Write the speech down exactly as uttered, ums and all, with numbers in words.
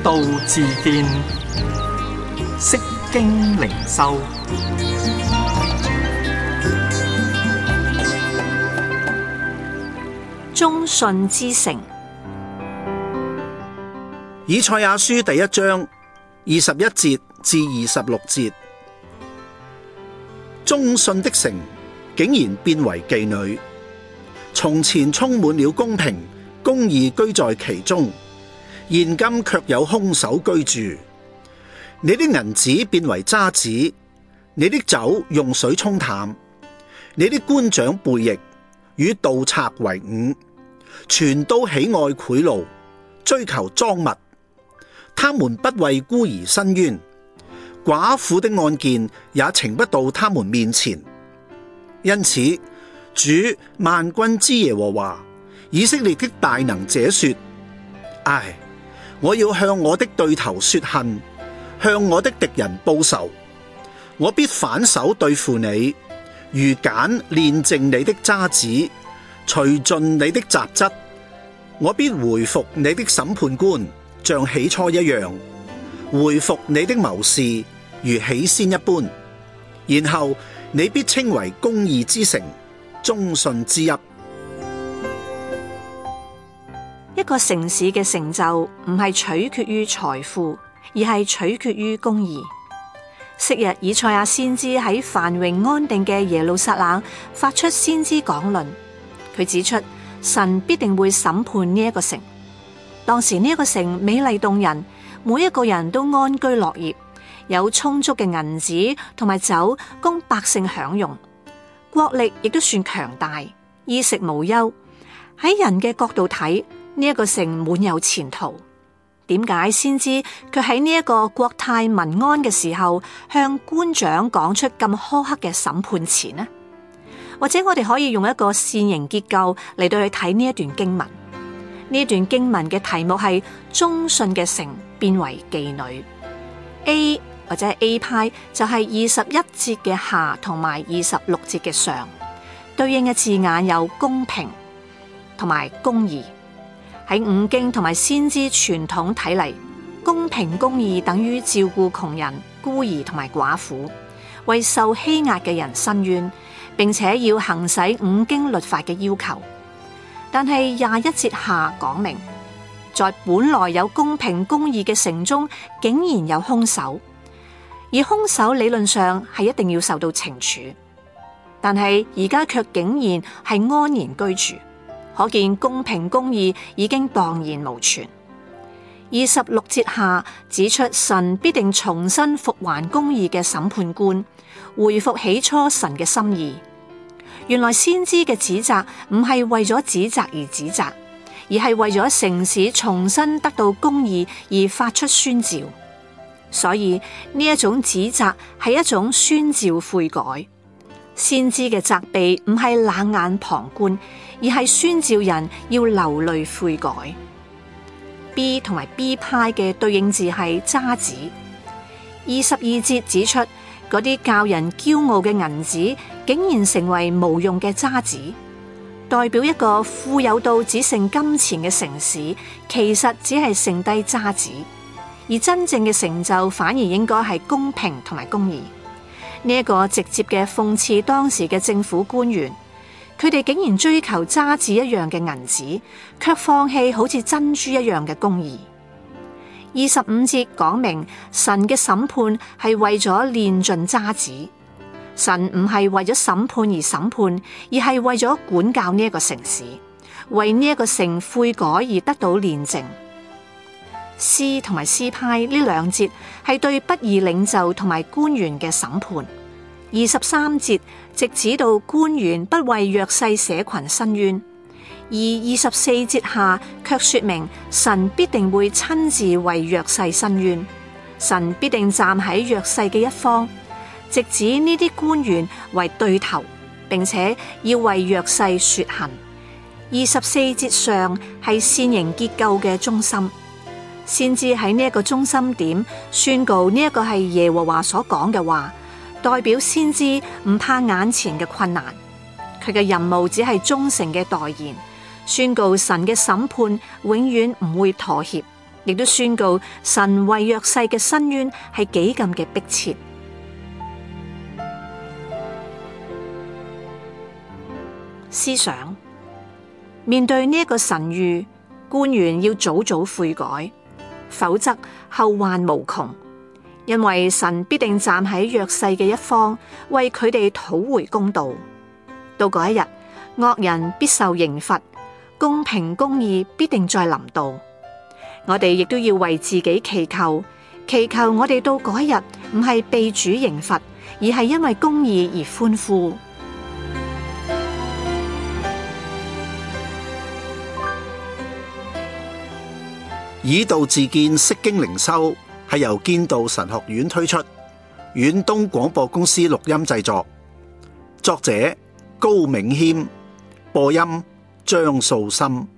道自見，釋經靈修。 忠信之城。 以賽亞書第一章二十一節至二十六節，忠信的城竟然變為妓女，從前充滿了公平公義居在其中，現今卻有兇手居住。你的銀子變為渣滓，你的酒用水沖淡，你的官長背逆，與盜賊為伍，全都喜愛賄賂，追求贓物。他們不為孤兒申冤，寡婦的案件也呈不到他們面前。因此，主萬軍之耶和華以色列的大能者說：唉，我要向我的對頭說恨，向我的敵人報仇。我必反手對付你，如鹼煉淨你的渣滓，除盡你的雜質。我必回復你的審判官，像起初一樣，回復你的謀士，如起先一般。然後你必稱為公義之城，忠信之邑。 一個城市嘅成就唔係取決於財富，而係取決於公義。昔日以賽亞先知喺繁榮安定嘅耶路撒冷發出先知講論，佢指出神必定會審判呢一個城。當時呢一個城美麗動人，每一個人都安居樂業，有充足嘅銀子同埋酒供百姓享用，國力亦都算強大，衣食無憂。喺人嘅角度睇，呢一個城滿有前途。點解先知卻喺呢一個國泰民安嘅時候，向官長講出咁苛刻嘅審判詞呢？或者我哋可以用一個線形結構嚟到去睇呢一段經文。呢段經文嘅題目係忠信嘅城變為妓女。A 或者 A 派就係二十一節嘅下同埋二十六節嘅上，對應嘅字眼有公平同埋公義。喺五經同埋先知傳統睇嚟，公平公義等於照顧窮人、孤兒同埋寡婦，為受欺壓嘅人申冤，並且要行使五經律法嘅要求。但係廿一節下講明，在本來有公平公義嘅城中，竟然有兇手，而兇手理論上係一定要受到懲處，但係而家卻竟然係安然居住，可見公平公義已經蕩然無存。二十六節下指出，神必定重新復還公義嘅審判官，回復起初神嘅心意。原來先知嘅指責唔係為咗指責而指責，而係為咗城市重新得到公義而發出宣召。所以呢一種指責係一種宣召悔改。先知嘅責備唔係冷眼旁觀，而係宣召人要流淚悔改。B 同埋 B 派嘅對應字係渣滓。二十二節指出，嗰啲教人驕傲嘅銀子，竟然成為無用嘅渣滓，代表一個富有到只剩金錢嘅城市，其實只係剩低渣滓，而真正嘅成就反而應該係公平同埋公義。呢一個直接嘅諷刺當時嘅政府官員，佢哋竟然追求渣滓一樣嘅銀子，卻放棄好似珍珠一樣嘅公義。二十五節講明神嘅審判係為咗煉盡渣滓，神唔係為咗審判而審判，而係為咗管教呢一個城市，為呢一個城悔改而得到煉淨。C 同埋 C 派呢兩節係對不義領袖同埋官員嘅審判。二十三節直指到官員不為弱勢社群申冤，而二十四節下卻說明神必定會親自為弱勢申冤，神必定站喺弱勢嘅一方，直指呢啲官員為對頭，並且要為弱勢說恨。二十四節上係線形結構嘅中心，先至喺呢一個中心點宣告呢一個係耶和華所講嘅話，代表先知唔怕眼前嘅困難，佢嘅任務只係忠誠嘅代言，宣告神嘅審判永遠唔會妥協。 亦都宣告神為弱勢嘅申冤係幾咁嘅迫切。思想，面對呢一個神諭，官員要早早悔改，否則後患無窮。因為神必定站喺弱勢嘅一方，為佢哋討回公道。到嗰一日，惡人必受刑罰，公平公義必定再臨到。我哋亦都要為自己祈求，祈求我哋到嗰一日唔係被主刑罰，而係因為公義而歡呼。 以道自見，釋經靈修係由建道神學院推出，遠東廣播公司錄音製作，作者高銘謙，播音張素心。